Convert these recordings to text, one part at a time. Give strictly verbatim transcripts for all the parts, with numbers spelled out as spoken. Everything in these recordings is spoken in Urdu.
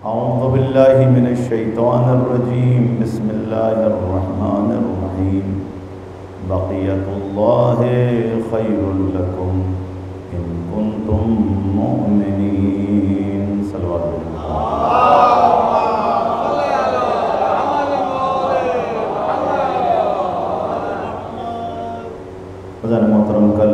اعوذ باللہ من الشیطان الرجیم بسم اللہ الرحمن الرحیم بقیت اللہ خیر لکم ان کنتم مؤمنین صلوات حضرت محترم، کل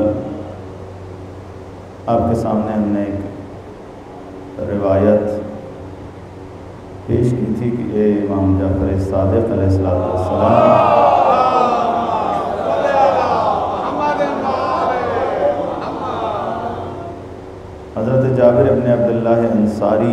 آپ کے سامنے ہم نے ایک روایت پیش کی تھی کہ اے امام جعفر صادق علیہ السلام حضرت جابر ابن عبداللہ انصاری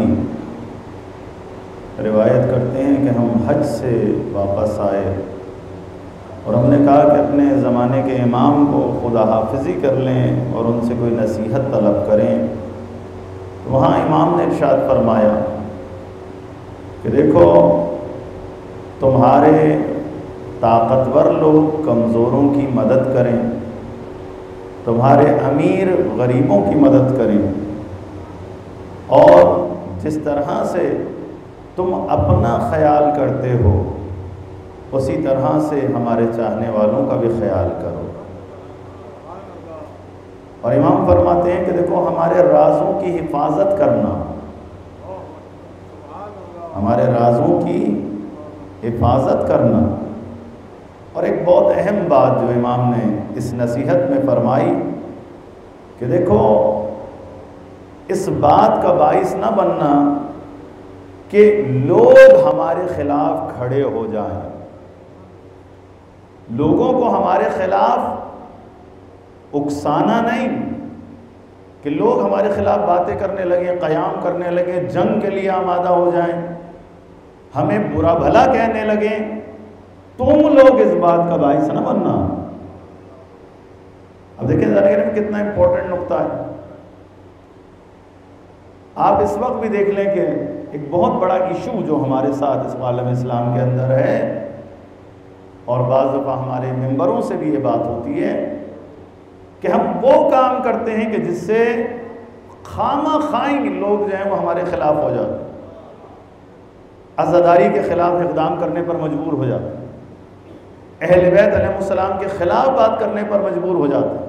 روایت کرتے ہیں کہ ہم حج سے واپس آئے اور ہم نے کہا کہ اپنے زمانے کے امام کو خدا حافظی کر لیں اور ان سے کوئی نصیحت طلب کریں. تو وہاں امام نے ارشاد فرمایا کہ دیکھو، تمہارے طاقتور لوگ کمزوروں کی مدد کریں، تمہارے امیر غریبوں کی مدد کریں، اور جس طرح سے تم اپنا خیال کرتے ہو اسی طرح سے ہمارے چاہنے والوں کا بھی خیال کرو. اور امام فرماتے ہیں کہ دیکھو، ہمارے رازوں کی حفاظت کرنا، ہمارے رازوں کی حفاظت کرنا. اور ایک بہت اہم بات جو امام نے اس نصیحت میں فرمائی کہ دیکھو، اس بات کا باعث نہ بننا کہ لوگ ہمارے خلاف کھڑے ہو جائیں، لوگوں کو ہمارے خلاف اکسانا نہیں کہ لوگ ہمارے خلاف باتیں کرنے لگیں، قیام کرنے لگیں، جنگ کے لیے آمادہ ہو جائیں، ہمیں برا بھلا کہنے لگیں. تم لوگ اس بات کا باعث نہ بننا. اب دیکھیں ذرا میں کتنا امپورٹنٹ نقطہ ہے. آپ اس وقت بھی دیکھ لیں کہ ایک بہت بڑا ایشو جو ہمارے ساتھ اس عالم اسلام کے اندر ہے، اور بعض دفعہ ہمارے ممبروں سے بھی یہ بات ہوتی ہے کہ ہم وہ کام کرتے ہیں کہ جس سے خامہ خواہ لوگ جو ہیں وہ ہمارے خلاف ہو جاتے ہیں، عزاداری کے خلاف اقدام کرنے پر مجبور ہو جاتے ہیں، اہل بیت علیہ السلام کے خلاف بات کرنے پر مجبور ہو جاتے ہیں.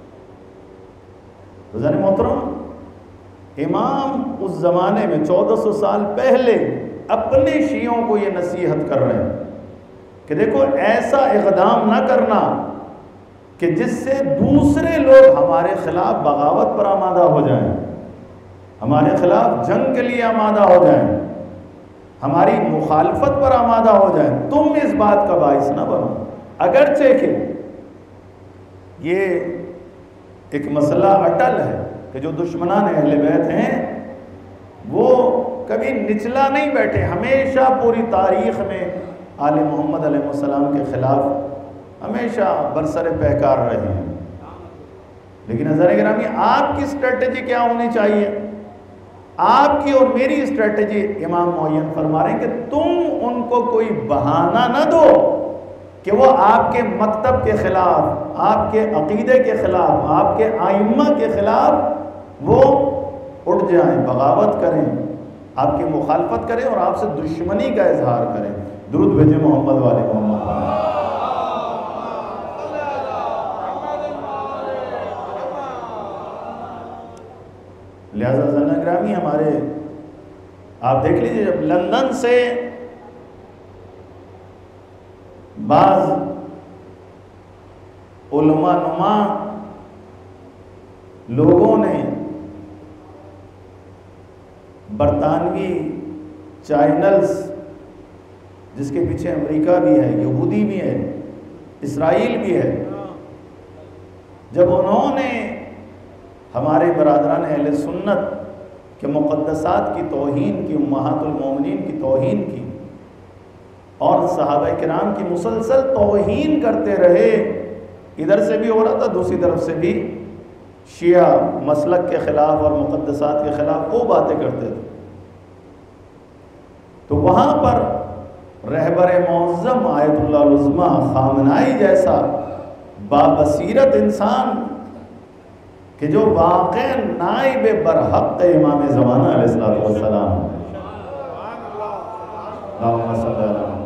حضرت محترم، امام اس زمانے میں چودہ سو سال پہلے اپنے شیعوں کو یہ نصیحت کر رہے ہیں کہ دیکھو، ایسا اقدام نہ کرنا کہ جس سے دوسرے لوگ ہمارے خلاف بغاوت پر آمادہ ہو جائیں، ہمارے خلاف جنگ کے لیے آمادہ ہو جائیں، ہماری مخالفت پر آمادہ ہو جائیں. تم اس بات کا باعث نہ بنو. اگرچہ کہ یہ ایک مسئلہ اٹل ہے کہ جو دشمنان اہل بیت ہیں وہ کبھی نچلا نہیں بیٹھے، ہمیشہ پوری تاریخ میں آل محمد علیہ السلام کے خلاف ہمیشہ برسر پیکار رہے ہیں. لیکن حضرات گرامی، آپ کی اسٹریٹجی کیا ہونی چاہیے؟ آپ کی اور میری اسٹریٹجی امام معین فرما رہے ہیں کہ تم ان کو کوئی بہانہ نہ دو کہ وہ آپ کے مکتب کے خلاف، آپ کے عقیدے کے خلاف، آپ کے ائمہ کے خلاف وہ اٹھ جائیں، بغاوت کریں، آپ کی مخالفت کریں اور آپ سے دشمنی کا اظہار کریں. درود بھیجیں محمد والے محمد. لہذا زنہ گرامی، ہمارے آپ دیکھ لیجئے جب لندن سے بعض علماء نما لوگوں نے برطانوی چینلز، جس کے پیچھے امریکہ بھی ہے، یہودی بھی ہے، اسرائیل بھی ہے، جب انہوں نے ہمارے برادران اہل سنت کے مقدسات کی توہین کی، امہات المومنین کی توہین کی اور صحابہ کرام کی مسلسل توہین کرتے رہے، ادھر سے بھی ہو رہا تھا، دوسری طرف سے بھی شیعہ مسلک کے خلاف اور مقدسات کے خلاف وہ باتیں کرتے تھے. تو وہاں پر رہبر معظم آیت اللہ العظمیٰ خامنائی جیسا بابصیرت انسان کہ جو واقع نائب برحق امام زمانہ علیہ السلام اللہم صلی اللہ علیہ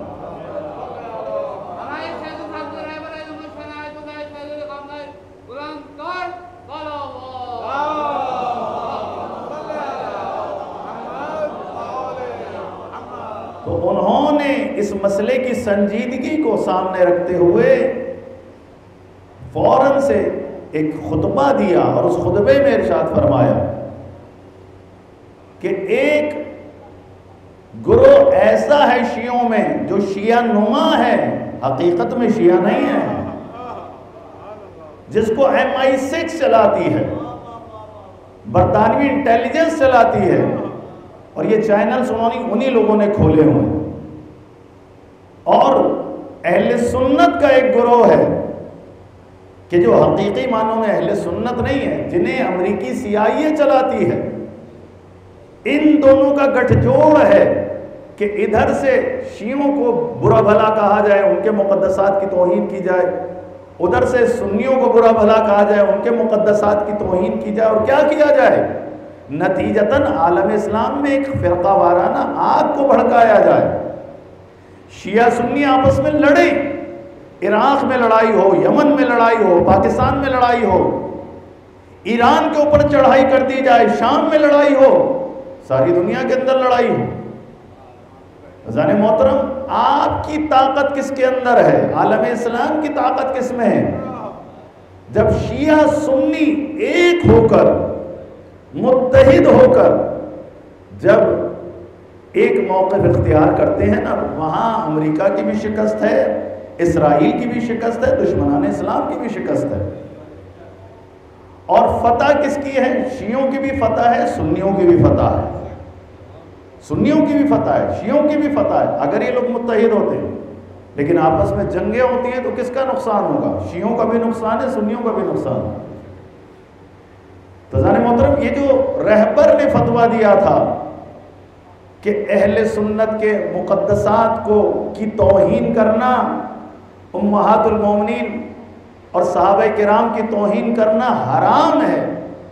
تو انہوں نے اس مسئلے کی سنجیدگی کو سامنے رکھتے ہوئے فوراً سے ایک خطبہ دیا اور اس خطبے میں ارشاد فرمایا کہ ایک گروہ ایسا ہے شیعوں میں جو شیعہ نما ہے، حقیقت میں شیعہ نہیں ہے، جس کو ایم آئی سکس چلاتی ہے، برطانوی انٹیلیجنس چلاتی ہے، اور یہ چینلز انہی لوگوں نے کھولے ہوئے، اور اہل سنت کا ایک گروہ ہے کہ جو حقیقی معنوں میں اہل سنت نہیں ہے، جنہیں امریکی سی آئی اے چلاتی ہے۔ ان دونوں کا گٹھ جوڑ ہے کہ ادھر سے شیعوں کو برا بھلا کہا جائے، ان کے مقدسات کی توہین کی جائے، ادھر سے سنیوں کو برا بھلا کہا جائے، ان کے مقدسات کی توہین کی جائے، اور کیا کیا جائے؟ نتیجتاً عالم اسلام میں ایک فرقہ وارانہ آگ کو بھڑکایا جائے، شیعہ سنی آپس میں لڑیں، عراق میں لڑائی ہو، یمن میں لڑائی ہو، پاکستان میں لڑائی ہو، ایران کے اوپر چڑھائی کر دی جائے، شام میں لڑائی ہو، ساری دنیا کے اندر لڑائی ہو۔ عزیزان محترم، آپ کی طاقت کس کے اندر ہے؟ عالم اسلام کی طاقت کس میں ہے؟ جب شیعہ سنی ایک ہو کر، متحد ہو کر جب ایک موقف اختیار کرتے ہیں نا، وہاں امریکہ کی بھی شکست ہے، اسرائیل کی بھی شکست ہے، دشمنان اسلام کی بھی شکست ہے۔ اور فتح کس کی ہے؟ شیعوں کی بھی فتح ہے، سنیوں کی بھی فتح ہے، سنیوں کی بھی فتح ہے، شیعوں کی بھی فتح ہے، اگر یہ لوگ متحد ہوتے ہیں۔ لیکن آپس میں جنگیں ہوتی ہیں تو کس کا نقصان ہوگا؟ شیعوں کا بھی نقصان ہے، سنیوں کا بھی نقصان ہے۔ تو ذرا محترم، یہ جو رہبر نے فتویٰ دیا تھا کہ اہل سنت کے مقدسات کو کی توہین کرنا، امہات المومنین اور صحابہ کرام کی توہین کرنا حرام ہے،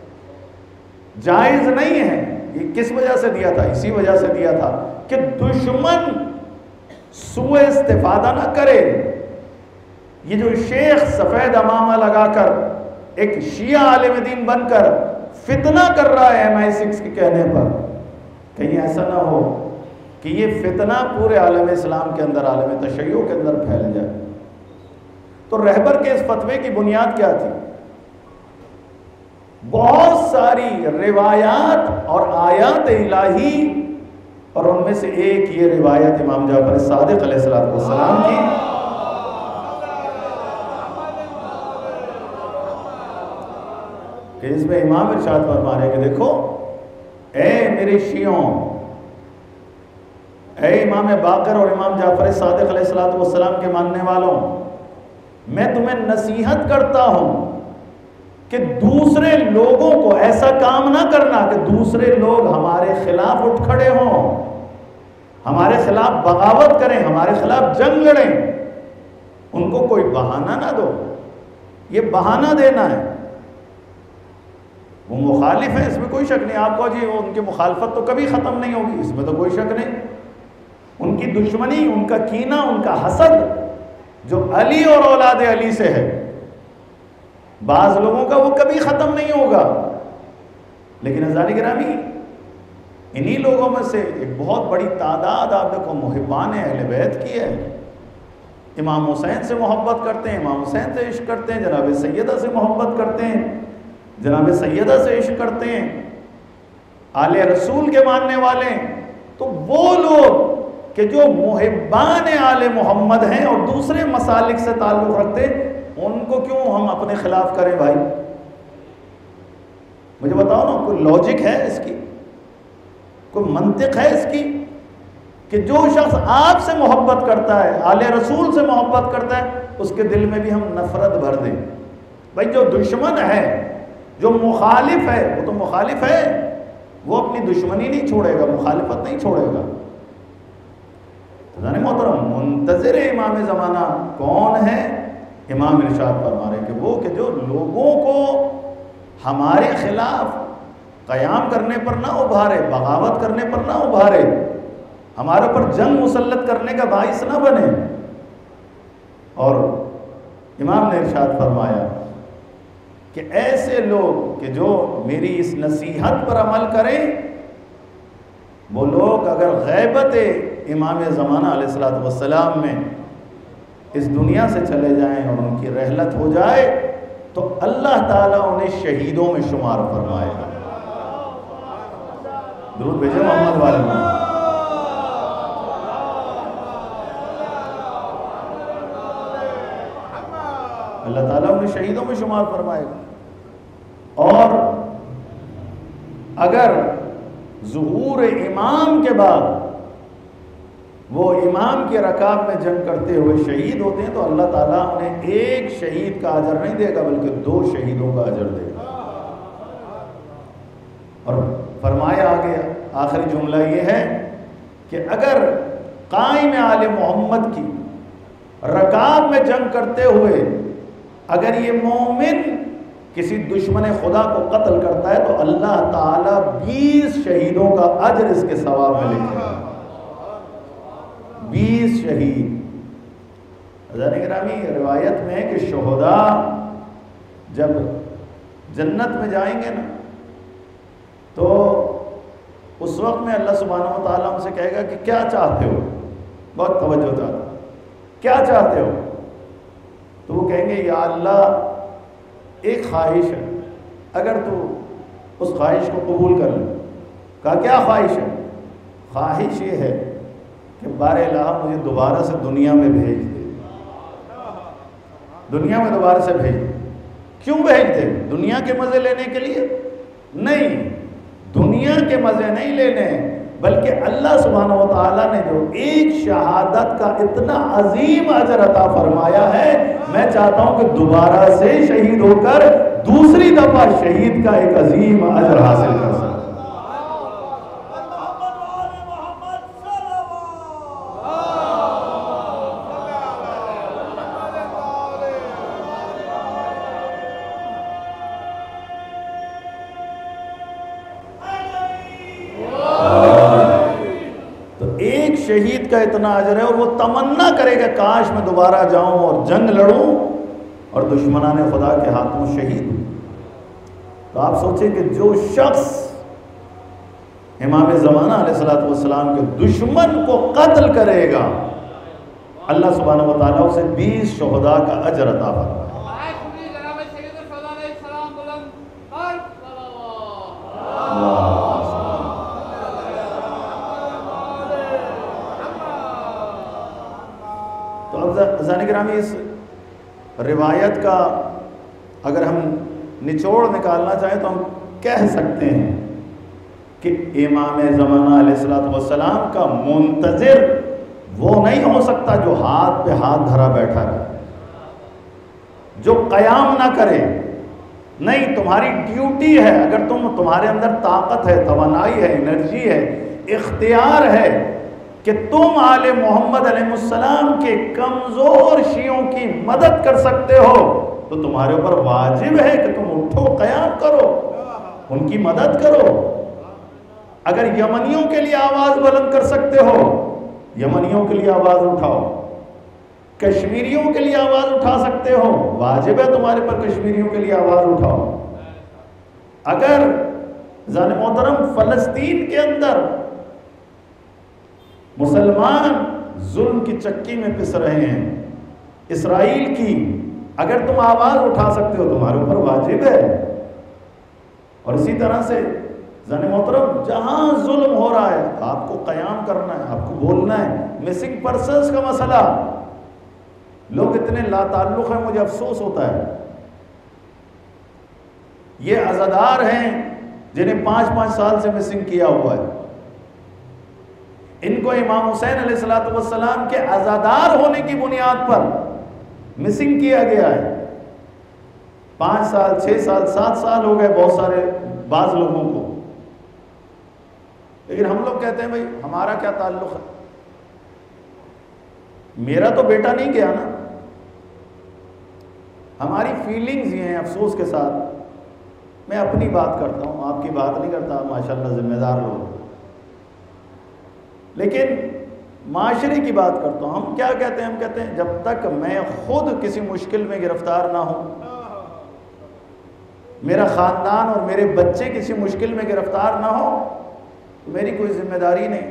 جائز نہیں ہے، یہ کس وجہ سے دیا تھا؟ اسی وجہ سے دیا تھا کہ دشمن سوء استفادہ نہ کرے۔ یہ جو شیخ سفید امامہ لگا کر ایک شیعہ عالم دین بن کر فتنہ کر رہا ہے ایم آئی سکس کے کہنے پر، کہیں ایسا نہ ہو کہ یہ فتنہ پورے عالم اسلام کے اندر، عالم تشیع کے اندر پھیل جائے۔ تو رہبر کے اس فتوے کی بنیاد کیا تھی؟ بہت ساری روایات اور آیات الہی، اور ان میں سے ایک یہ روایت امام جعفر صادق علیہ السلام کی، کہ اس میں امام ارشاد فرما رہے کہ دیکھو اے میرے شیعوں، اے امام باقر اور امام جعفر صادق علیہ السلام کے ماننے والوں، میں تمہیں نصیحت کرتا ہوں کہ دوسرے لوگوں کو ایسا کام نہ کرنا کہ دوسرے لوگ ہمارے خلاف اٹھ کھڑے ہوں، ہمارے خلاف بغاوت کریں، ہمارے خلاف جنگ لڑیں، ان کو کوئی بہانہ نہ دو، یہ بہانہ دینا ہے۔ وہ مخالف ہیں، اس میں کوئی شک نہیں، آپ کو جی ان کی مخالفت تو کبھی ختم نہیں ہوگی، اس میں تو کوئی شک نہیں، ان کی دشمنی، ان کا کینہ، ان کا حسد جو علی اور اولاد علی سے ہے، بعض لوگوں کا وہ کبھی ختم نہیں ہوگا۔ لیکن عزیزان گرامی، انہی لوگوں میں سے ایک بہت بڑی تعداد آپ دیکھو محبان اہل بیت کی ہے، امام حسین سے محبت کرتے ہیں، امام حسین سے عشق کرتے ہیں، جناب سیدہ سے محبت کرتے ہیں، جناب سیدہ سے عشق کرتے ہیں، آل رسول کے ماننے والے ہیں۔ تو وہ لوگ کہ جو محبان آل محمد ہیں اور دوسرے مسالک سے تعلق رکھتے ہیں، ان کو کیوں ہم اپنے خلاف کریں بھائی؟ مجھے بتاؤ نا، کوئی لاجک ہے اس کی، کوئی منطق ہے اس کی کہ جو شخص آپ سے محبت کرتا ہے، آل رسول سے محبت کرتا ہے، اس کے دل میں بھی ہم نفرت بھر دیں؟ بھائی جو دشمن ہے، جو مخالف ہے، وہ تو مخالف ہے، وہ اپنی دشمنی نہیں چھوڑے گا، مخالفت نہیں چھوڑے گا۔ حضرات محترم، منتظر امام زمانہ کون ہے؟ امام ارشاد فرما رہے کہ وہ کہ جو لوگوں کو ہمارے خلاف قیام کرنے پر نہ ابھارے، بغاوت کرنے پر نہ ابھارے، ہمارے اوپر جنگ مسلط کرنے کا باعث نہ بنے۔ اور امام نے ارشاد فرمایا کہ ایسے لوگ کہ جو میری اس نصیحت پر عمل کریں، وہ لوگ اگر غیبت امام زمانہ علیہ الصلوۃ والسلام میں اس دنیا سے چلے جائیں اور ان کی رحلت ہو جائے تو اللہ تعالیٰ انہیں شہیدوں میں شمار فرمائے گا۔ درود بھیجو محمد والے میں۔ اللہ تعالیٰ انہیں شہیدوں میں شمار فرمائے گا۔ اور اگر ظہور امام کے بعد وہ امام کے رکاب میں جنگ کرتے ہوئے شہید ہوتے ہیں تو اللہ تعالیٰ انہیں ایک شہید کا اجر نہیں دے گا بلکہ دو شہیدوں کا اجر دے گا۔ اور فرمایا آگے آخری جملہ یہ ہے کہ اگر قائم آل محمد کی رکاب میں جنگ کرتے ہوئے اگر یہ مومن کسی دشمن خدا کو قتل کرتا ہے تو اللہ تعالیٰ بیس شہیدوں کا اجر اس کے ثواب میں لکھے گا۔ بیس شہید۔ حضرت گرامی روایت میں ہے کہ شہداء جب جنت میں جائیں گے نا تو اس وقت میں اللہ سبحانہ و تعالیٰ ان سے کہے گا کہ کیا چاہتے ہو؟ بہت توجہ چاہتا کیا چاہتے ہو؟ تو وہ کہیں گے یا اللہ ایک خواہش ہے، اگر تو اس خواہش کو قبول کر لے۔ کہا کیا خواہش ہے؟ خواہش یہ ہے کہ بار الہ مجھے دوبارہ سے دنیا میں بھیج دے، دنیا میں دوبارہ سے بھیج دے۔ کیوں بھیج دے؟ دنیا کے مزے لینے کے لیے نہیں، دنیا کے مزے نہیں لینے، بلکہ اللہ سبحانہ و تعالیٰ نے جو ایک شہادت کا اتنا عظیم اجر عطا فرمایا ہے، میں چاہتا ہوں کہ دوبارہ سے شہید ہو کر دوسری دفعہ شہید کا ایک عظیم اجر حاصل کر سکتا۔ شہید کا اتنا اجر ہے اور وہ تمنا کرے گا کاش میں دوبارہ جاؤں اور جنگ لڑوں اور دشمنان خدا کے ہاتھوں شہید ہوں۔ تو آپ سوچیں کہ جو شخص امام زمانہ علیہ الصلوۃ والسلام کے دشمن کو قتل کرے گا اللہ سبحانہ و تعالیٰ اسے بیس شہداء کا اجر عطا فرمائے۔ عزیزان گرامی اس روایت کا اگر ہم نچوڑ نکالنا چاہیں تو ہم کہہ سکتے ہیں کہ امام زمانہ علیہ الصلوۃ والسلام کا منتظر وہ نہیں ہو سکتا جو ہاتھ پہ ہاتھ دھرا بیٹھا رہے، جو قیام نہ کرے۔ نہیں، تمہاری ڈیوٹی ہے، اگر تم تمہارے اندر طاقت ہے، توانائی ہے، انرجی ہے، اختیار ہے کہ تم آل محمد علیہ السلام کے کمزور شیعوں کی مدد کر سکتے ہو تو تمہارے اوپر واجب ہے کہ تم اٹھو، قیام کرو، ان کی مدد کرو۔ اگر یمنیوں کے لیے آواز بلند کر سکتے ہو، یمنیوں کے لیے آواز اٹھاؤ۔ کشمیریوں کے لیے آواز اٹھا سکتے ہو، واجب ہے تمہارے پر کشمیریوں کے لیے آواز اٹھاؤ۔ اگر جان محترم فلسطین کے اندر مسلمان ظلم کی چکی میں پس رہے ہیں، اسرائیل کی، اگر تم آواز اٹھا سکتے ہو تمہارے اوپر واجب ہے۔ اور اسی طرح سے جان محترم جہاں ظلم ہو رہا ہے آپ کو قیام کرنا ہے، آپ کو بولنا ہے۔ مسنگ پرسنز کا مسئلہ، لوگ اتنے لا تعلق ہیں، مجھے افسوس ہوتا ہے۔ یہ عزادار ہیں جنہیں پانچ پانچ سال سے مسنگ کیا ہوا ہے، ان کو امام حسین علیہ الصلوۃ والسلام کے عزادار ہونے کی بنیاد پر مسنگ کیا گیا ہے۔ پانچ سال، چھ سال، سات سال ہو گئے بہت سارے بعض لوگوں کو، لیکن ہم لوگ کہتے ہیں بھائی ہمارا کیا تعلق ہے، میرا تو بیٹا نہیں گیا نا۔ ہماری فیلنگز یہ ہیں، افسوس کے ساتھ میں اپنی بات کرتا ہوں، آپ کی بات نہیں کرتا، ماشاءاللہ ذمہ دار لوگ، لیکن معاشرے کی بات کرتا ہوں، ہم کیا کہتے ہیں؟ ہم کہتے ہیں جب تک میں خود کسی مشکل میں گرفتار نہ ہوں، میرا خاندان اور میرے بچے کسی مشکل میں گرفتار نہ ہو، تو میری کوئی ذمہ داری نہیں۔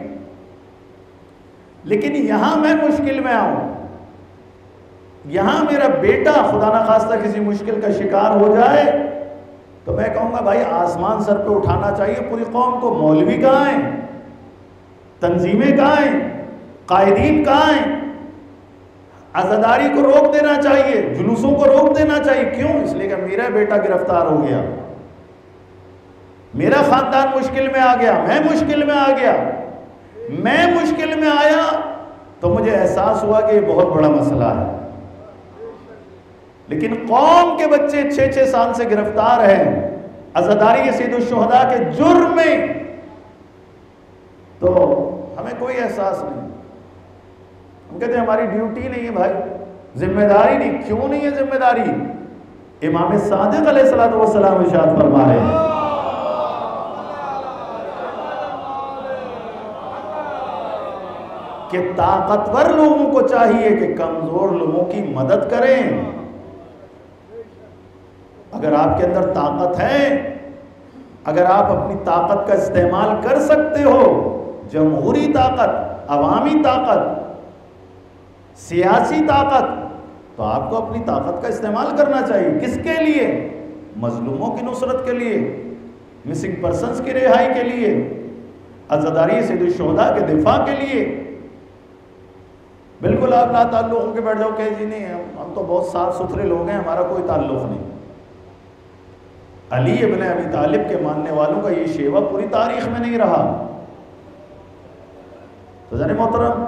لیکن یہاں میں مشکل میں آؤں، یہاں میرا بیٹا خدا نہ خواستہ کسی مشکل کا شکار ہو جائے، تو میں کہوں گا بھائی آسمان سر پہ اٹھانا چاہیے پوری قوم کو۔ مولوی کہاں ہیں؟ تنظیمیں کہاں ہیں؟ قائدین کہاں ہیں؟ عزاداری کو روک دینا چاہیے، جلوسوں کو روک دینا چاہیے۔ کیوں؟ اس لیے کہ میرا بیٹا گرفتار ہو گیا، میرا خاندان مشکل میں آ گیا، میں مشکل میں آ گیا، میں مشکل میں آیا تو مجھے احساس ہوا کہ یہ بہت بڑا مسئلہ ہے۔ لیکن قوم کے بچے چھ چھ سال سے گرفتار ہیں عزاداری سید الشہداء کے جرم میں، تو ہمیں کوئی احساس نہیں۔ ہم کہتے ہیں ہماری ڈیوٹی نہیں ہے بھائی، ذمہ داری نہیں۔ کیوں نہیں ہے ذمہ داری؟ امام صادق علیہ الصلوۃ والسلام ارشاد فرما رہے ہیں کہ طاقتور لوگوں کو چاہیے کہ کمزور لوگوں کی مدد کریں۔ اگر آپ کے اندر طاقت ہے، اگر آپ اپنی طاقت کا استعمال کر سکتے ہو، جمہوری طاقت، عوامی طاقت، سیاسی طاقت، تو آپ کو اپنی طاقت کا استعمال کرنا چاہیے۔ کس کے لیے؟ مظلوموں کی نصرت کے لیے، مسنگ پرسنز کی رہائی کے لیے، عزاداری سید الشہداء کے دفاع کے لیے۔ بالکل آپ لا تعلق ہو کے بیٹھ جاؤ کہ جی نہیں ہم تو بہت صاف ستھرے لوگ ہیں، ہمارا کوئی تعلق نہیں۔ علی ابن ابی طالب کے ماننے والوں کا یہ شیوہ پوری تاریخ میں نہیں رہا۔ تو ذرا محترم،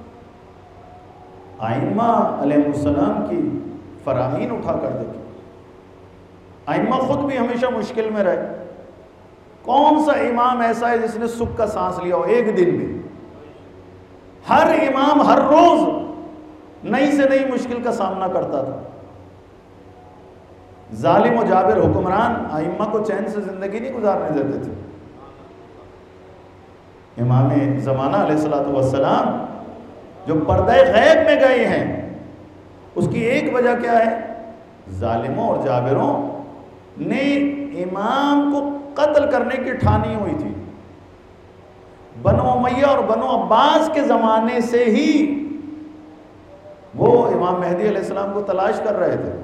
ائمہ علیہ السلام کی فرامین اٹھا کر دیکھیں، ائمہ خود بھی ہمیشہ مشکل میں رہے۔ کون سا امام ایسا ہے جس نے سکھ کا سانس لیا ہو ایک دن میں؟ ہر امام ہر روز نئی سے نئی مشکل کا سامنا کرتا تھا۔ ظالم و جابر حکمران ائمہ کو چین سے زندگی نہیں گزارنے دیتے تھے۔ امام زمانہ علیہ الصلوۃ والسلام جو پردہ غیب میں گئے ہیں، اس کی ایک وجہ کیا ہے؟ ظالموں اور جابروں نے امام کو قتل کرنے کی ٹھانی ہوئی تھی۔ بنو امیہ اور بنو عباس کے زمانے سے ہی وہ امام مہدی علیہ السلام کو تلاش کر رہے تھے۔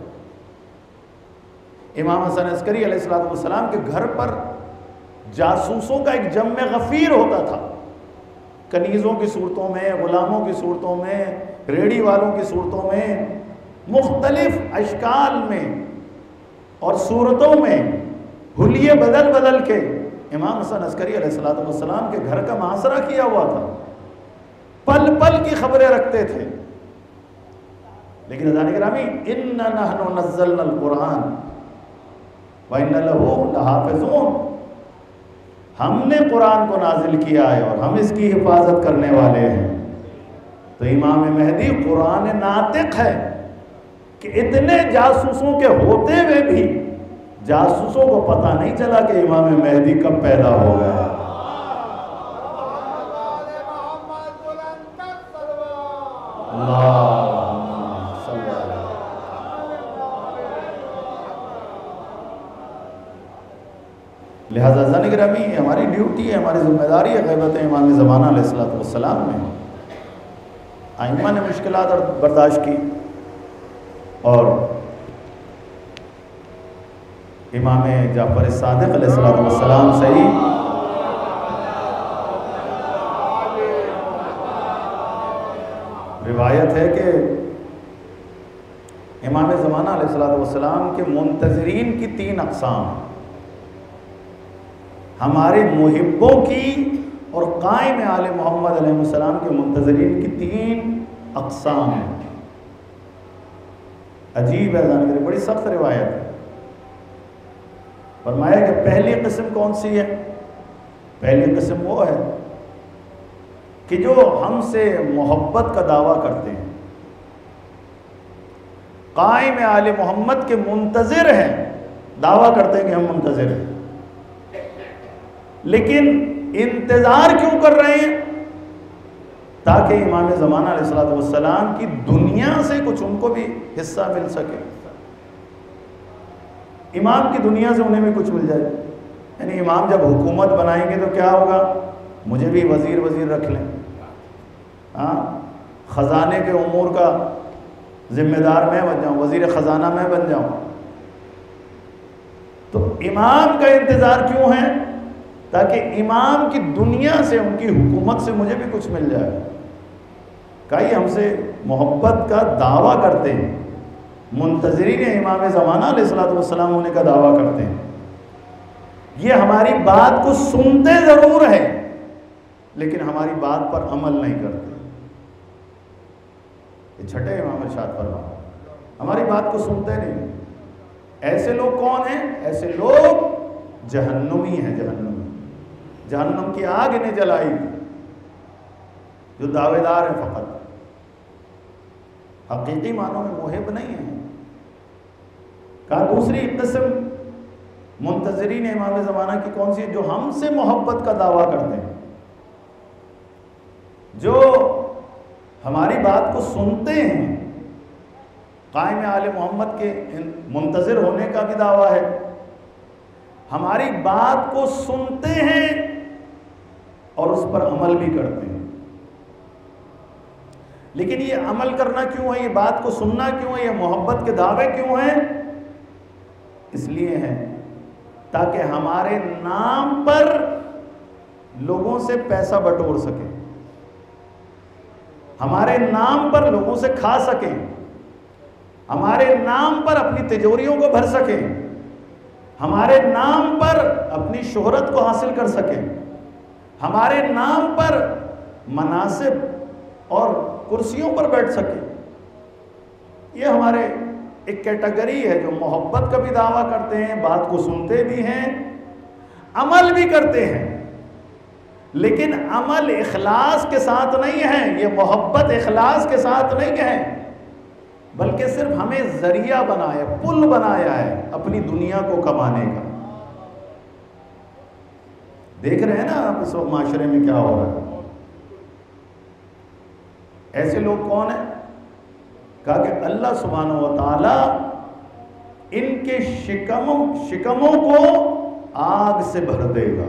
امام حسن عسکری علیہ السلام کے گھر پر جاسوسوں کا ایک جمع غفیر ہوتا تھا، کنیزوں کی صورتوں میں، غلاموں کی صورتوں میں، ریڑھی والوں کی صورتوں میں، مختلف اشکال میں اور صورتوں میں حلیے بدل بدل کے امام حسن عسکری علیہ السلام کے گھر کا محاصرہ کیا ہوا تھا، پل پل کی خبریں رکھتے تھے۔ لیکن حضرات گرامی، اِنَّا نَحْنُ نَزَّلْنَا الْقُرْآنَ وَإِنَّا لَهُ لَحَافِظُونَ، ہم نے قرآن کو نازل کیا ہے اور ہم اس کی حفاظت کرنے والے ہیں۔ تو امام مہدی قرآن ناطق ہے کہ اتنے جاسوسوں کے ہوتے ہوئے بھی جاسوسوں کو پتہ نہیں چلا کہ امام مہدی کب پیدا ہو گیا۔ لہذا زن گرامی، ہماری ڈیوٹی ہے، ہماری ذمہ داری ہے غیبت امام زمانہ علیہ السلام میں۔ ائمہ نے مشکلات اور برداشت کی، اور امام جعفر صادق علیہ السلام سے ہی روایت ہے کہ امام زمانہ علیہ السلام کے منتظرین کی تین اقسام ہیں۔ ہمارے محبوں کی اور قائم آل محمد علیہ السلام کے منتظرین کی تین اقسام ہیں۔ عجیب ہے، جانکہ بڑی سخت روایت ہے۔ فرمایا کہ پہلی قسم کون سی ہے؟ پہلی قسم وہ ہے کہ جو ہم سے محبت کا دعویٰ کرتے ہیں، قائم آل محمد کے منتظر ہیں، دعویٰ کرتے ہیں کہ ہم منتظر ہیں، لیکن انتظار کیوں کر رہے ہیں؟ تاکہ امام زمانہ علیہ الصلوۃ والسلام کی دنیا سے کچھ ان کو بھی حصہ مل سکے، امام کی دنیا سے انہیں بھی کچھ مل جائے۔ یعنی امام جب حکومت بنائیں گے تو کیا ہوگا، مجھے بھی وزیر وزیر رکھ لیں، ہاں خزانے کے امور کا ذمہ دار میں بن جاؤں، وزیر خزانہ میں بن جاؤں۔ تو امام کا انتظار کیوں ہے؟ تاکہ امام کی دنیا سے، ان کی حکومت سے مجھے بھی کچھ مل جائے۔ کئی ہم سے محبت کا دعویٰ کرتے ہیں، منتظرین امام زمانہ علیہ الصلوۃ والسلام ہونے کا دعویٰ کرتے ہیں، یہ ہماری بات کو سنتے ضرور ہیں لیکن ہماری بات پر عمل نہیں کرتے۔ یہ چھٹے امام ارشاد فرما، ہماری بات کو سنتے نہیں۔ ایسے لوگ کون ہیں؟ ایسے لوگ جہنمی ہیں، جہنمی، جہنم کی آگ انہیں جلائی، جو دعوے دار ہیں فقط، حقیقی معنوں میں محب نہیں ہیں۔ کہا دوسری قسم منتظرین امام زمانہ کی کون سی ہے؟ جو ہم سے محبت کا دعویٰ کرتے ہیں، جو ہماری بات کو سنتے ہیں، قائم آل محمد کے منتظر ہونے کا بھی دعویٰ ہے، ہماری بات کو سنتے ہیں اور اس پر عمل بھی کرتے ہیں۔ لیکن یہ عمل کرنا کیوں ہے، یہ بات کو سننا کیوں ہے، یہ محبت کے دعوے کیوں ہیں؟ اس لیے ہیں تاکہ ہمارے نام پر لوگوں سے پیسہ بٹور سکیں، ہمارے نام پر لوگوں سے کھا سکیں، ہمارے نام پر اپنی تجوریوں کو بھر سکیں، ہمارے نام پر اپنی شہرت کو حاصل کر سکیں، ہمارے نام پر مناصب اور کرسیوں پر بیٹھ سکیں۔ یہ ہمارے ایک کیٹیگری ہے جو محبت کا بھی دعویٰ کرتے ہیں، بات کو سنتے بھی ہیں، عمل بھی کرتے ہیں، لیکن عمل اخلاص کے ساتھ نہیں ہے، یہ محبت اخلاص کے ساتھ نہیں ہے، بلکہ صرف ہمیں ذریعہ بنایا، پل بنایا ہے اپنی دنیا کو کمانے کا۔ دیکھ رہے ہیں نا آپ اس وقت معاشرے میں کیا ہو رہا ہے۔ ایسے لوگ کون ہیں؟ کہا کہ اللہ سبحانہ و تعالی ان کے شکموں شکموں کو آگ سے بھر دے گا،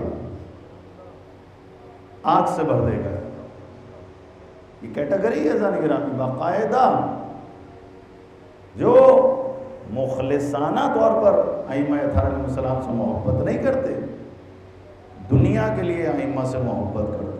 آگ سے بھر دے گا۔ یہ کیٹیگری ہے ذرا گرامی باقاعدہ جو مخلصانہ طور پر ائمہ اطہار علیہ السلام سے محبت نہیں کرتے، دنیا کے لیے ائمہ سے محبت کرتے۔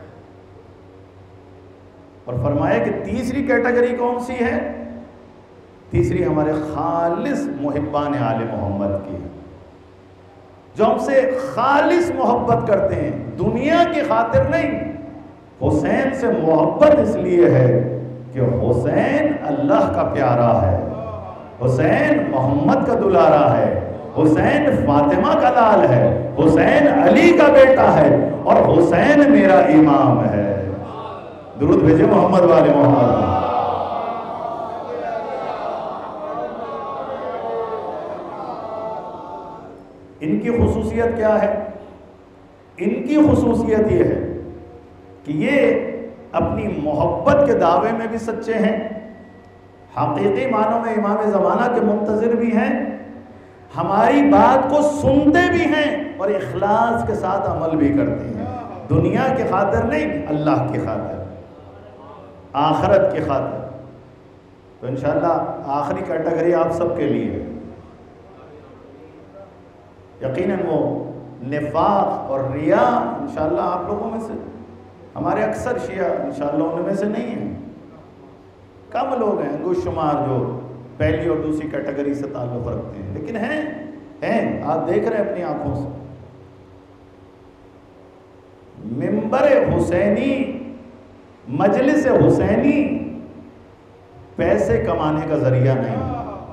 اور فرمایا کہ تیسری کیٹیگری کون سی ہے؟ تیسری ہمارے خالص محبان آل محمد کی ہے، جو ہم سے خالص محبت کرتے ہیں، دنیا کی خاطر نہیں۔ حسین سے محبت اس لیے ہے کہ حسین اللہ کا پیارا ہے، حسین محمد کا دلارا ہے، حسین فاطمہ کا لال ہے، حسین علی کا بیٹا ہے، اور حسین میرا امام ہے۔ درود بھیجے محمد والے محمد۔ ان کی خصوصیت کیا ہے؟ ان کی خصوصیت یہ ہے کہ یہ اپنی محبت کے دعوے میں بھی سچے ہیں، حقیقی معنوں میں امام زمانہ کے منتظر بھی ہیں، ہماری بات کو سنتے بھی ہیں اور اخلاص کے ساتھ عمل بھی کرتے ہیں، دنیا کی خاطر نہیں، اللہ کی خاطر، آخرت کی خاطر۔ تو انشاءاللہ آخری کیٹیگری آپ سب کے لیے ہے، یقیناً وہ نفاق اور ریا انشاءاللہ آپ لوگوں میں سے، ہمارے اکثر شیعہ انشاءاللہ ان میں سے نہیں ہیں، کم لوگ ہیں گوش شمار جو پہلی اور دوسری کیٹیگری سے تعلق رکھتے ہیں، لیکن ہیں ہیں آپ دیکھ رہے ہیں اپنی آنکھوں سے۔ منبر حسینی، مجلس حسینی پیسے کمانے کا ذریعہ نہیں،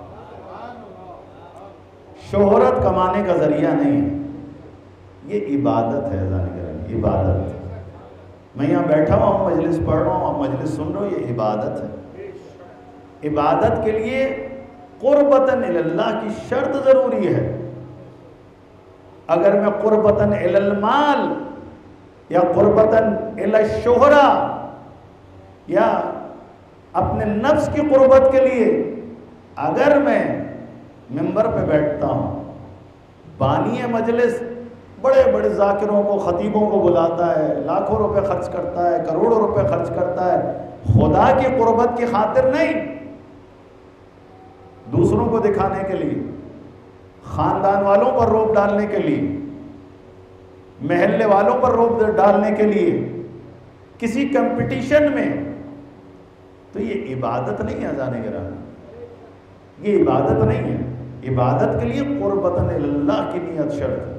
شہرت کمانے کا ذریعہ نہیں ہے، یہ عبادت ہے ذاکر، عبادت۔ میں یہاں بیٹھا ہوں مجلس پڑھ رہا ہوں، مجلس سن رہا ہوں، یہ عبادت ہے۔ عبادت کے لیے قربتاً اللہ کی شرط ضروری ہے۔ اگر میں قربتاً المال یا قربتاً الشہرہ یا اپنے نفس کی قربت کے لیے اگر میں منبر پہ بیٹھتا ہوں، بانی مجلس بڑے بڑے ذاکروں کو، خطیبوں کو بلاتا ہے، لاکھوں روپے خرچ کرتا ہے، کروڑوں روپے خرچ کرتا ہے، خدا کی قربت کی خاطر نہیں، دوسروں کو دکھانے کے لیے، خاندان والوں پر روب ڈالنے کے لیے، محلے والوں پر روب ڈالنے کے لیے، کسی کمپٹیشن میں، تو یہ عبادت نہیں ہے جانے گرامی، یہ عبادت نہیں ہے۔ عبادت کے لیے قربتاً اللہ کی نیت شرط ہے۔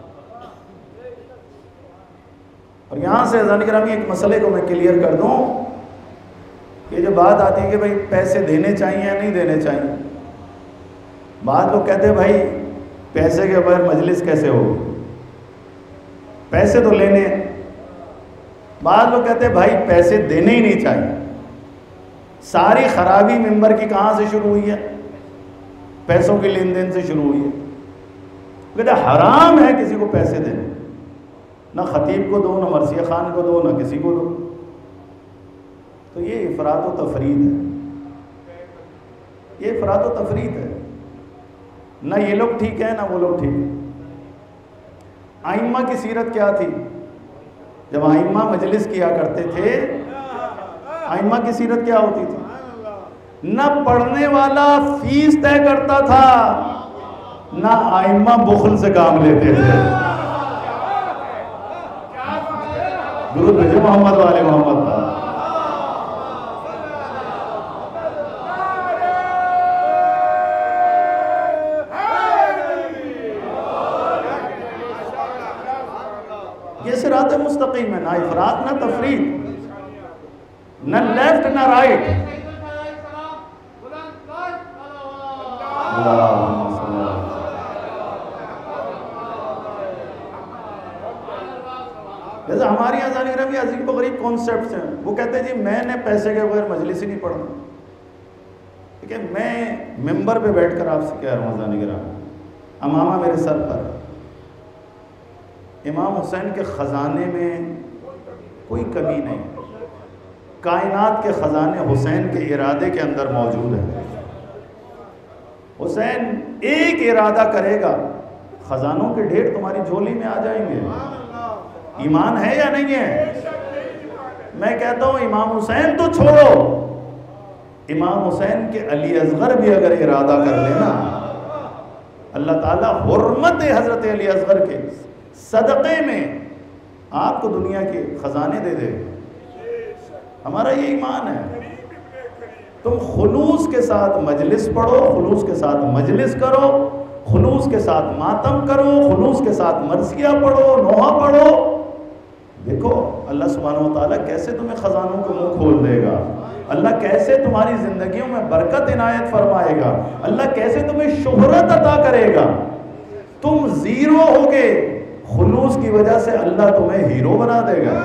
اور یہاں سے اذان گرامی ایک مسئلے کو میں کلیئر کر دوں، یہ جو بات آتی ہے کہ بھائی پیسے دینے چاہیے یا نہیں دینے چاہیے، بعض لوگ کہتے ہیں بھائی پیسے کے بغیر مجلس کیسے ہوگی، پیسے تو لینے ہیں۔ بعض لوگ کہتے ہیں بھائی پیسے دینے ہی نہیں چاہیے۔ ساری خرابی منبر کی کہاں سے شروع ہوئی ہے؟ پیسوں کے لین دین سے شروع ہوئی ہے۔ کہتے ہیں حرام ہے کسی کو پیسے دینے، نہ خطیب کو دو، نہ مرثیہ خان کو دو، نہ کسی کو دو۔ تو یہ افراط و تفرید ہے، یہ افراط و تفرید ہے۔ نہ یہ لوگ ٹھیک ہے نہ وہ لوگ ٹھیک ہے۔ ائمہ کی سیرت کیا تھی؟ جب ائمہ مجلس کیا کرتے تھے، ائمہ کی سیرت کیا ہوتی تھی؟ نہ پڑھنے والا فیس طے کرتا تھا، نہ ائمہ بخل سے کام لیتے تھے۔ درود بھیجو محمد والے محمد پر۔ یہ صراط مستقیم ہے، نہ افراط نہ تفرید، نہ لیفٹ نہ رائٹ۔ جیسے ہماری یہاں ذہن گرامی عجیب و غریب کانسیپٹس ہیں، وہ کہتے ہیں جی میں نے پیسے کے بغیر مجلس ہی نہیں پڑھنا۔ ٹھیک ہے، میں ممبر پہ بیٹھ کر آپ سے کہہ رہا ہوں ذہن گرامی، امامہ میرے سر پر، امام حسین کے خزانے میں کوئی کمی نہیں، کائنات کے خزانے حسین کے ارادے کے اندر موجود ہیں۔ حسین ایک ارادہ کرے گا، خزانوں کے ڈھیر تمہاری جھولی میں آ جائیں گے۔ ایمان ہے یا نہیں ہے؟ میں کہتا ہوں امام حسین تو چھوڑو، امام حسین کے علی اصغر بھی اگر ارادہ کر لینا، اللہ تعالیٰ حرمت حضرت علی اصغر کے صدقے میں آپ کو دنیا کے خزانے دے دے۔ ہمارا یہ ایمان ہے۔ تم خلوص کے ساتھ مجلس پڑھو، خلوص کے ساتھ مجلس کرو، خلوص کے ساتھ ماتم کرو، خلوص کے ساتھ مرثیہ پڑھو، نوحہ پڑھو، دیکھو اللہ سبحانہ و تعالیٰ کیسے تمہیں خزانوں کو منہ کھول دے گا، اللہ کیسے تمہاری زندگیوں میں برکت عنایت فرمائے گا، اللہ کیسے تمہیں شہرت عطا کرے گا۔ تم زیرو ہوگے، خلوص کی وجہ سے اللہ تمہیں ہیرو بنا دے گا۔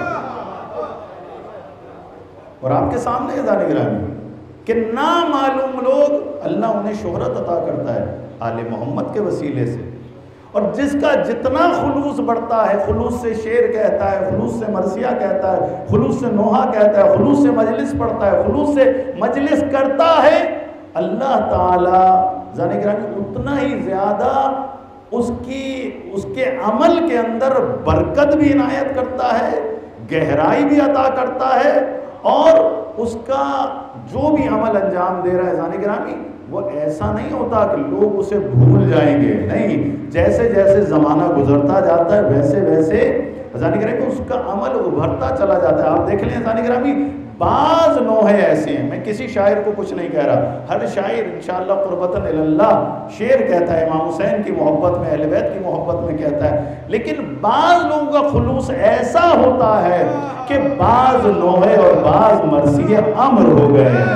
اور آپ کے سامنے یہ ذہن گرامی کہ نامعلوم لوگ اللہ انہیں شہرت عطا کرتا ہے آل محمد کے وسیلے سے، اور جس کا جتنا خلوص بڑھتا ہے، خلوص سے شعر کہتا ہے، خلوص سے مرثیہ کہتا ہے، خلوص سے نوحہ کہتا ہے، خلوص سے مجلس پڑھتا ہے، خلوص سے مجلس کرتا ہے، اللہ تعالیٰ ذہن گرامی اتنا ہی زیادہ اس کی اس کے عمل کے اندر برکت بھی عنایت کرتا ہے، گہرائی بھی عطا کرتا ہے، اور اس کا جو بھی عمل انجام دے رہا ہے ذہن گرامی وہ ایسا نہیں ہوتا کہ لوگ اسے بھول جائیں گے، نہیں، جیسے جیسے زمانہ گزرتا جاتا ہے ویسے ویسے ذہن گرامی اس کا عمل ابھرتا چلا جاتا ہے۔ آپ دیکھ لیں ذہن گرامی بعض نوحے ایسے ہیں، میں کسی شاعر کو کچھ نہیں کہہ رہا، ہر شاعر انشاءاللہ قربتاً اللہ شعر کہتا ہے، امام حسین کی محبت میں، اہل بیت کی محبت میں کہتا ہے، لیکن بعض لوگوں کا خلوص ایسا ہوتا ہے کہ بعض نوحے اور بعض مرثیے امر ہو گئے ہیں،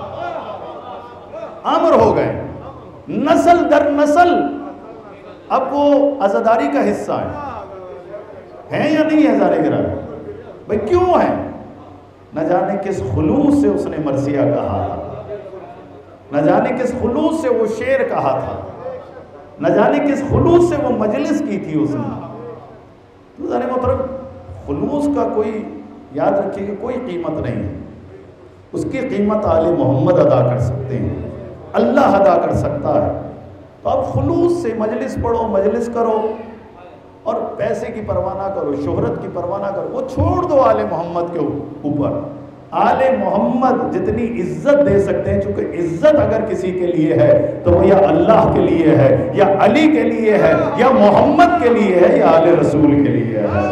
امر ہو گئے، نسل در نسل اب وہ عزاداری کا حصہ ہے یا نہیں ہے ذہن گرامی؟ بھئی کیوں ہے؟ نہ جانے کس خلوص سے اس نے مرثیہ کہا تھا، نہ جانے کس خلوص سے وہ شعر کہا تھا، نہ جانے کس خلوص سے وہ مجلس کی تھی اس نے۔ تو ذہن محترم خلوص کا کوئی یاد رکھیے کہ کوئی قیمت نہیں ہے، اس کی قیمت آل محمد ادا کر سکتے ہیں، اللہ ادا کر سکتا ہے۔ تو آپ خلوص سے مجلس پڑھو، مجلس کرو، اور پیسے کی پرواہ نہ کرو، شہرت کی پرواہ نہ کرو، وہ چھوڑ دو آل محمد کے اوپر۔ آل محمد جتنی عزت دے سکتے ہیں، چونکہ عزت اگر کسی کے لیے ہے تو وہ یا اللہ کے لیے ہے، یا علی کے لیے ہے، یا محمد کے لیے ہے، یا آل رسول کے لیے ہے۔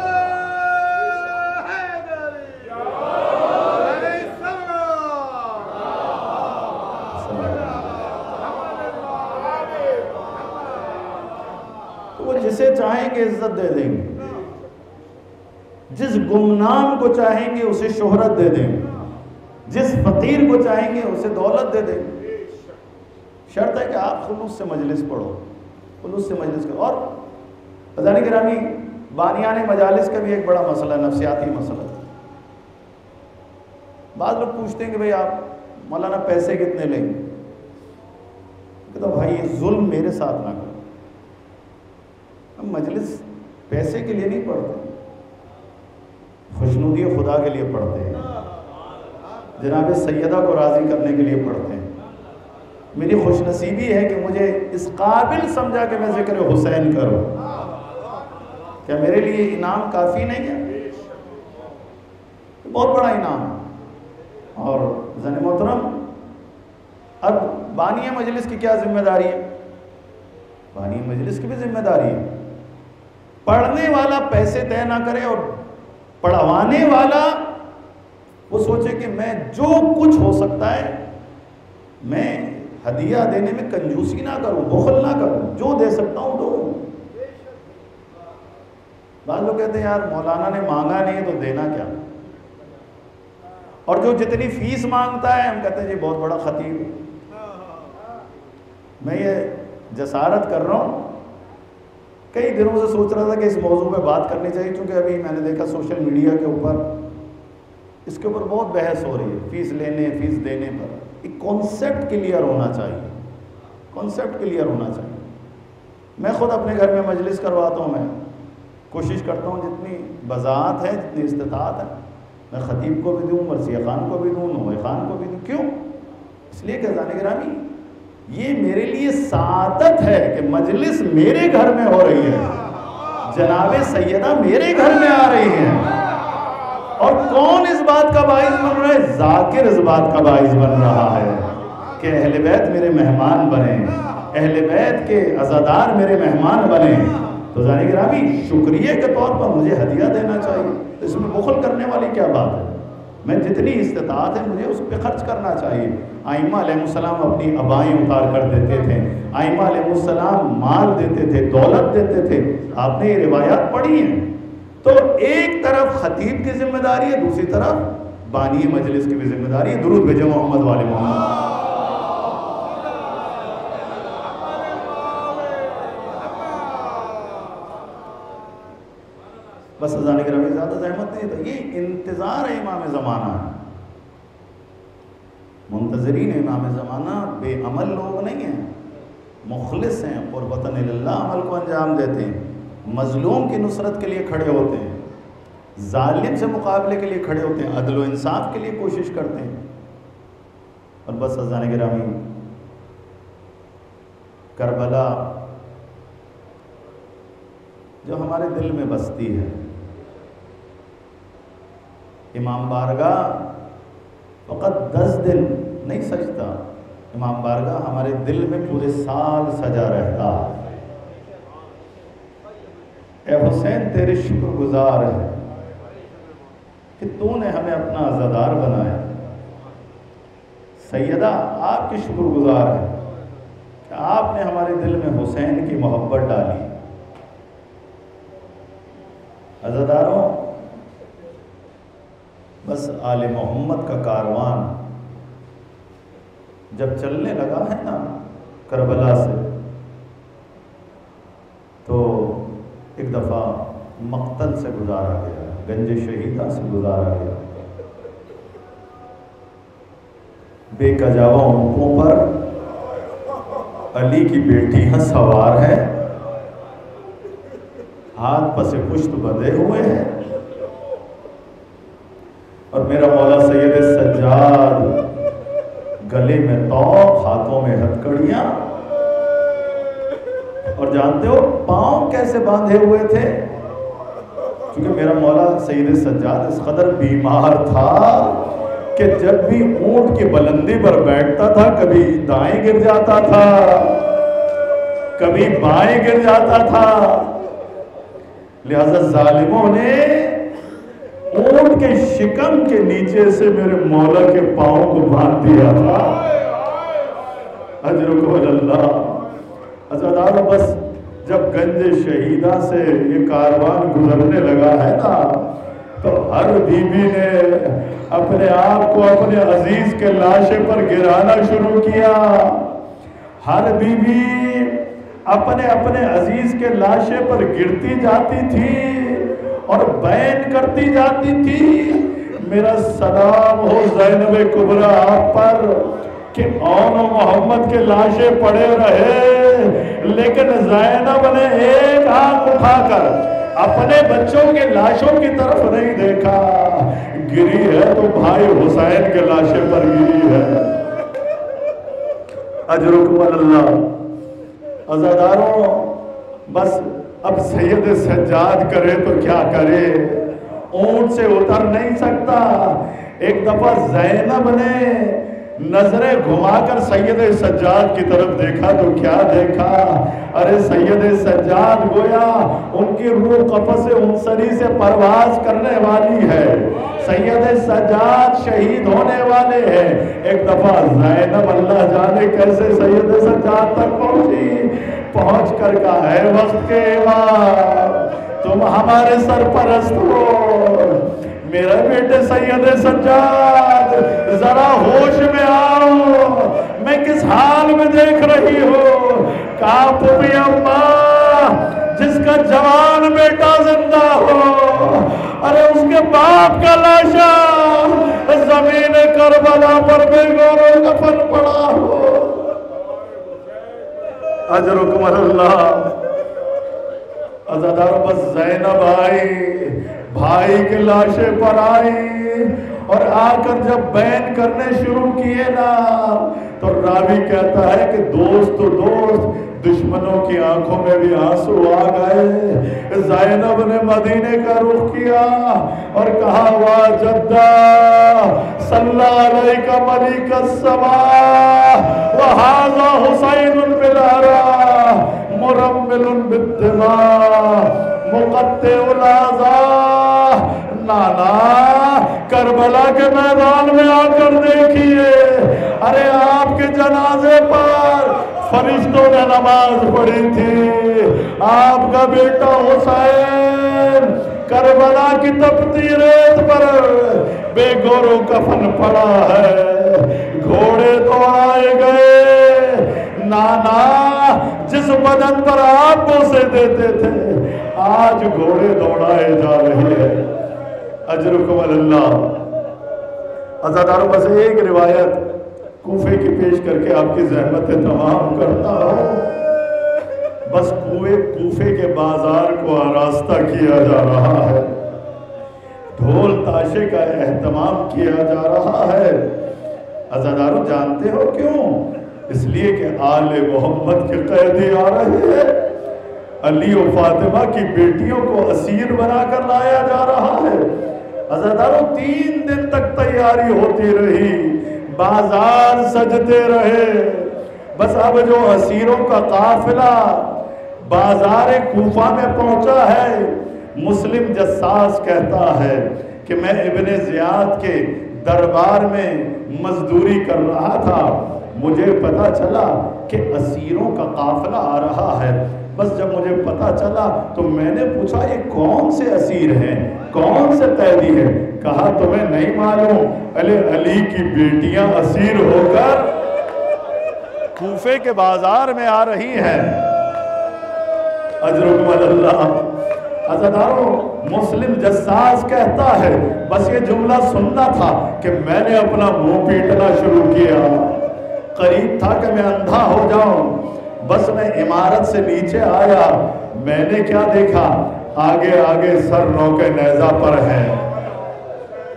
تو وہ جسے چاہیں گے عزت دے دیں گے، جس گمنام کو چاہیں گے اسے شہرت دے دیں گے، جس فقیر کو چاہیں گے اسے دولت دے دیں گے۔ شرط ہے کہ آپ خلوص سے مجلس پڑھو، خلوص سے مجلس کرو۔ اور حضرات گرامی، بانیان مجالس کا بھی ایک بڑا مسئلہ، نفسیاتی مسئلہ۔ بعض لوگ پوچھتے ہیں کہ بھئی آپ مولانا پیسے کتنے لیں گے؟ کہتا بھائی یہ ظلم میرے ساتھ نہ کرو، ہم مجلس پیسے کے لیے نہیں پڑھتے، خوشنودی خدا کے لیے پڑھتے ہیں، جناب سیدہ کو راضی کرنے کے لیے پڑھتے ہیں۔ میری خوش نصیبی ہے کہ مجھے اس قابل سمجھا کہ میں ذکر حسین کروں، کیا میرے لیے انعام کافی نہیں ہے؟ بہت بڑا انعام ہے۔ اور زن محترم، اب بانی مجلس کی کیا ذمہ داری ہے؟ بانی مجلس کی بھی ذمہ داری ہے۔ پڑھنے والا پیسے طے نہ کرے، اور پڑھوانے والا وہ سوچے کہ میں جو کچھ ہو سکتا ہے میں ہدیہ دینے میں کنجوسی نہ کروں، بخل نہ کروں، جو دے سکتا ہوں دوں۔ بعض لوگ کہتے ہیں یار مولانا نے مانگا نہیں تو دینا کیا، اور جو جتنی فیس مانگتا ہے ہم کہتے ہیں جی بہت بڑا خطیب۔ میں یہ جسارت کر رہا ہوں، کئی دنوں سے سوچ رہا تھا کہ اس موضوع پہ بات کرنی چاہیے، کیونکہ ابھی میں نے دیکھا سوشل میڈیا کے اوپر اس کے اوپر بہت بحث ہو رہی ہے، فیس لینے فیس دینے پر۔ ایک کانسیپٹ کلیئر ہونا چاہیے، کانسیپٹ کلیئر ہونا چاہیے۔ میں خود اپنے گھر میں مجلس کرواتا ہوں، میں کوشش کرتا ہوں جتنی وضاحت ہے، جتنی استطاعت ہے، میں خطیب کو بھی دوں، مرثیہ خان کو بھی دوں، نوے خان کو بھی دوں۔ کیوں؟ اس لیے کہ عزیزان گرامی، یہ میرے لیے سعادت ہے کہ مجلس میرے گھر میں ہو رہی ہے، جناب سیدہ میرے گھر میں آ رہی ہیں، اور کون اس بات کا باعث بن رہا ہے؟ ذاکر اس بات کا باعث بن رہا ہے کہ اہل بیت میرے مہمان بنے، اہل بیت کے عزادار میرے مہمان بنے۔ تو عزیزان گرامی، شکریہ کے طور پر مجھے ہدیہ دینا چاہیے، تو اس میں بخل کرنے والی کیا بات ہے؟ میں جتنی استطاعت ہے مجھے اس پہ خرچ کرنا چاہیے۔ ائمہ علیہ السلام اپنی ابائیں اتار کر دیتے تھے، ائمہ علیہ السلام مال دیتے تھے، دولت دیتے تھے، آپ نے یہ روایات پڑھی ہیں۔ تو ایک طرف خطیب کی ذمہ داری ہے، دوسری طرف بانی مجلس کی بھی ذمہ داری ہے۔ درود بھیجو محمد والے محمد۔ بس عزیزان گرامی، زیادہ زحمت نہیں تھا، یہ انتظار ہے امام زمانہ، منتظرین امام زمانہ بے عمل لوگ نہیں ہیں، مخلص ہیں، قربتاً اللہ عمل کو انجام دیتے ہیں، مظلوم کی نصرت کے لیے کھڑے ہوتے ہیں، ظالم سے مقابلے کے لیے کھڑے ہوتے ہیں، عدل و انصاف کے لیے کوشش کرتے ہیں۔ اور بس عزیزان گرامی، کربلا جو ہمارے دل میں بستی ہے، امام بارگاہ فقط دس دن نہیں سجتا، امام بارگاہ ہمارے دل میں پورے سال سجا رہتا ہے۔ اے حسین تیرے شکر گزار ہے کہ تو نے ہمیں اپنا عزادار بنایا، سیدہ آپ کی شکر گزار ہے کہ آپ نے ہمارے دل میں حسین کی محبت ڈالی۔ عزاداروں، بس آل محمد کا کاروان جب چلنے لگا ہے نا کربلا سے، تو ایک دفعہ مقتل سے گزارا گیا، گنج شہیدہ سے گزارا گیا، بے کجاوا اونٹوں پر علی کی بیٹی ہے سوار ہے، ہاتھ پس پشت بندھے ہوئے ہیں، اور میرا مولا سید سجاد گلے میں طوق، ہاتھوں میں ہتھکڑیاں، اور جانتے ہو پاؤں کیسے باندھے ہوئے تھے؟ کیونکہ میرا مولا سید سجاد اس قدر بیمار تھا کہ جب بھی اونٹ کی بلندی پر بیٹھتا تھا کبھی دائیں گر جاتا تھا، کبھی بائیں گر جاتا تھا، لہذا ظالموں نے اونٹ کے شکم کے نیچے سے میرے مولا کے پاؤں کو باندھ دیا تھا۔ اجرکم اللہ۔ عزادارو بس جب گنج شہیدہ سے یہ کاروان گزرنے لگا ہے نا تو ہر بی بی نے اپنے آپ کو اپنے عزیز کے لاشے پر گرانا شروع کیا۔ ہر بی بی اپنے اپنے عزیز کے لاشے پر گرتی جاتی تھی اور بیان کرتی جاتی تھی، میرا سلام ہو زینب کبریٰ آپ پر کہ اون و محمد کے لاشے پڑے رہے، لیکن زینب نے ایک آنکھ اٹھا کر اپنے بچوں کے لاشوں کی طرف نہیں دیکھا، گری ہے تو بھائی حسین کے لاشے پر گری ہے۔ اجرکم اللہ۔ عزاداروں بس اب سید سجاد کرے تو کیا کرے، اونٹ سے اتر نہیں سکتا۔ ایک دفعہ زینب نے نظریں گھما کر سید سجاد کی طرف دیکھا تو کیا دیکھا، ارے سید سجاد گویا ان کی روح قفس انصری سے پرواز کرنے والی ہے، سید سجاد شہید ہونے والے ہیں۔ ایک دفعہ زینب اللہ جانے کیسے سید سجاد تک پہنچی، پہنچ کر کہا ہے وقت کے امام تم ہمارے سرپرست ہو، میرے بیٹے سید سجاد ذرا ہوش میں آؤ، میں کس حال میں دیکھ رہی ہوں؟ کہا پوپی اماں جس کا جوان بیٹا زندہ ہو، ارے اس کے باپ کا لاشا زمین کربلا پر بے گور و کفن پڑا ہو۔ اجرکم اللہ۔ عزادار بس زینب آئی، بھائی کے لاشے پر آئی، اور آ کر جب بیان کرنے شروع کیے نا تو راوی کہتا ہے کہ دوست و دوست دشمنوں کی آنکھوں میں بھی آنسو آ گئے۔ زینب نے مدینے کا رخ کیا اور کہا وا جدہ صلی علیک ملک السماء وہذا حسین بالعراء مرمل بالدماء مقطع الاعضاء۔ نانا کربلا کے میدان میں آ کر دیکھیے، ارے آپ کے جنازے پر فرشتوں نے نماز پڑھی تھی، آپ کا بیٹا حسین کربلا کی تپتی ریت پر بے گور و کفن پڑا ہے، گھوڑے تو آئے گئے، نانا جس بدن پر آپ بوسے دیتے تھے آج گھوڑے دوڑائے جا رہے ہیں۔ اجرکم اللہ۔ عزاداروں بس ایک روایت کوفے کی پیش کر کے آپ کی زحمتیں تمام کرتا ہوں۔ بس کوئے کوفے کے بازار کو آراستہ کیا جا رہا ہے، ڈھول تاشے کا اہتمام کیا جا رہا ہے۔ عزاداروں جانتے ہو کیوں؟ اس لیے کہ آل محمد کے قیدی آ رہے ہیں، علی و فاطمہ کی بیٹیوں کو اسیر بنا کر لایا جا رہا ہے۔ عزاداروں تین دن تک تیاری ہوتی رہی، بازار سجتے رہے، بس اب جو اسیروں کا قافلہ بازار کوفہ میں پہنچا ہے، مسلم جساس کہتا ہے کہ میں ابن زیاد کے دربار میں مزدوری کر رہا تھا، مجھے پتا چلا کہ اسیروں کا قافلہ آ رہا ہے۔ بس جب مجھے پتا چلا تو میں نے پوچھا یہ کون سے اسیر ہیں، کون سے قیدی ہیں؟ کہا تمہیں نہیں معلوم، علی علی کی بیٹیاں اسیر ہو کر کوفے کے بازار میں آ رہی ہیں۔ اجرکم اللہ۔ عزاداروں مسلم جساس کہتا ہے بس یہ جملہ سننا تھا کہ میں نے اپنا منہ پیٹنا شروع کیا، قریب تھا کہ میں اندھا ہو جاؤں، بس میں عمارت سے نیچے آیا، میں نے کیا دیکھا؟ آگے آگے سر نوکے نیزہ پر ہے،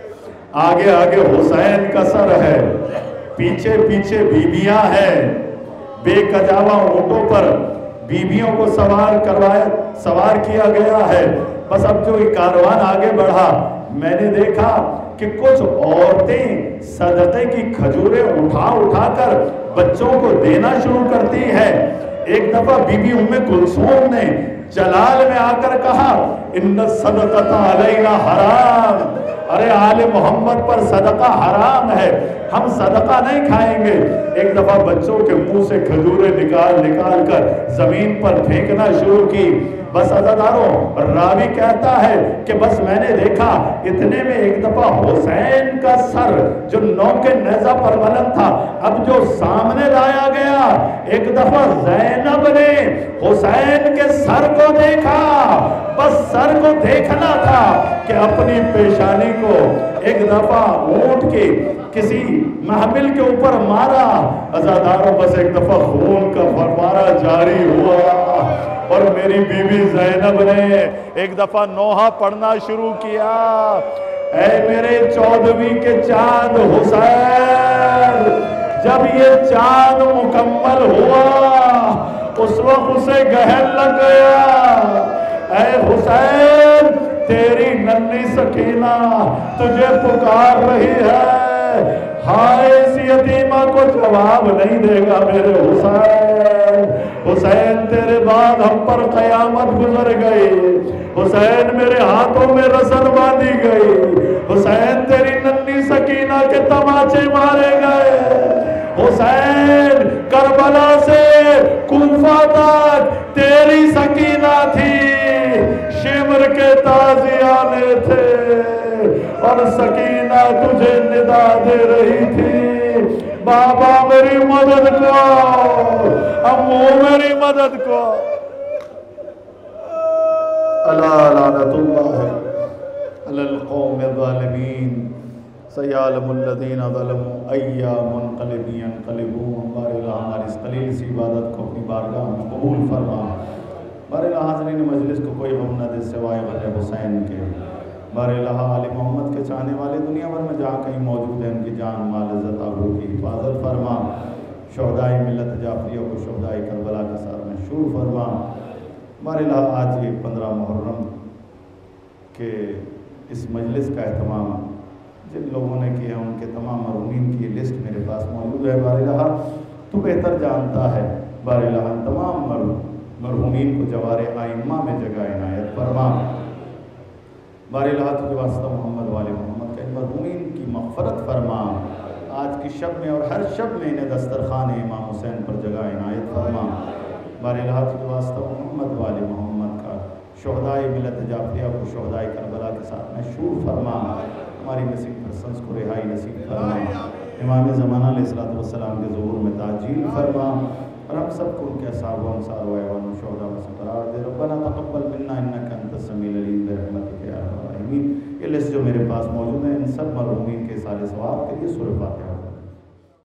آگے آگے حسین کا سر ہے، پیچھے پیچھے بیبیاں ہیں، بے کجاوا اونٹوں پر بیبیوں کو سوار کروایا سوار کیا گیا ہے۔ بس اب جو یہ کاروان آگے بڑھا، میں نے دیکھا کہ کچھ عورتیں صدقے کی کھجوریں اٹھا اٹھا کر بچوں کو دینا شروع کرتی ہے۔ ایک دفعہ بی بی ام کلثوم نے جلال میں آ کر کہا ان الصدقۃ علینا حرام، ارے آل محمد پر صدقہ حرام ہے، ہم صدقہ نہیں کھائیں گے۔ ایک دفعہ بچوں کے منہ سے کھجوریں نکال نکال کر زمین پر پھینکنا شروع کی۔ بس عزاداروں، راوی کہتا ہے کہ بس میں نے دیکھا اتنے میں ایک دفعہ حسین کا سر جو نوک نیزہ پر بلند تھا اب جو سامنے لایا گیا، ایک دفعہ زینب نے حسین کے سر کو دیکھا، بس سر کو دیکھنا تھا کہ اپنی پیشانی کو ایک دفعہ اونٹ کے کسی محمل کے اوپر مارا۔ عزاداروں، بس ایک دفعہ خون کا فوارہ جاری ہوا اور میری بیوی زینب نے ایک دفعہ نوحہ پڑھنا شروع کیا، اے میرے چودھویں کے چاند حسین۔ جب یہ چاند مکمل ہوا اس وقت اسے گہن لگ گیا، اے حسین تیری ننھی سکینہ تجھے پکار رہی ہے، ہائے اس یتیمہ کو جواب نہیں دے گا میرے حسین۔ حسین تیرے بعد ہم پر قیامت گزر گئی، حسین میرے ہاتھوں میں رسن باندھی گئی، حسین تیری ننھی سکینہ کے تماچے مارے گئے، حسین کربلا سے کوفہ تک تیری سکینہ تھی، شمر کے تازیانے تھے اور سکینہ تجھے ندا دے رہی تھی، بابا میری مدد کو، امو میری مدد کو۔ الا لعنت اللہ علی القوم الظالمین، سیعلم الذین ظلموا ای منقلب ینقلبون۔ بار الہ ہماری اس قلیل سی عبادت کو اپنی بارگاہ میں قبول فرما۔ بار الہ حاضرین مجلس کو کوئی غم نہ دے سوائے غم حسین کے۔ بار الہ آل محمد کے چاہنے والے دنیا بھر میں جہاں کہیں موجود ہیں ان کی جان مال عزت آبرو کی حفاظت فرما۔ شہدائے ملت جعفریہ کو شہدائے کربلا کے ساتھ مشہور فرما۔ بار الہ آج یہ پندرہ محرم کے اس مجلس کا اہتمام جن لوگوں نے کیا ان کے تمام مرحومین کی لسٹ میرے پاس موجود ہے۔ بار الہ تو بہتر جانتا ہے، بار الہ تمام مرحومین کو جوار آئمہ میں جگہ عنایت فرما۔ بار الہ تجھے واسطہ محمد والے محمد کا ان مرحومین کی مغفرت فرما۔ آج کی شب میں اور ہر شب میں انہیں دسترخوان امام حسین پر جگہ عنایت فرما۔ بار الہ تجھے واسطہ محمد والے محمد کا شہدائے ملت جعفریہ کو شہدائے کربلا کے ساتھ مشہور فرما۔ ہماری نصیب پرسنس کو رہائی نصیب فرما۔ امام زمانہ علیہ السلام کے ظہور میں تعجیل فرما اور ہم سب کو ان کے اصحاب و انصار و ایوان و شہداء میں سے قرار دے۔ ربنا تقبل منا انک انت السمیع العلیم برحمتک یا ارحم الراحمین۔ یہ لسٹ جو میرے پاس موجود ہے ان سب مرحومین کے سال ثواب کے لیے سورہ فاتحہ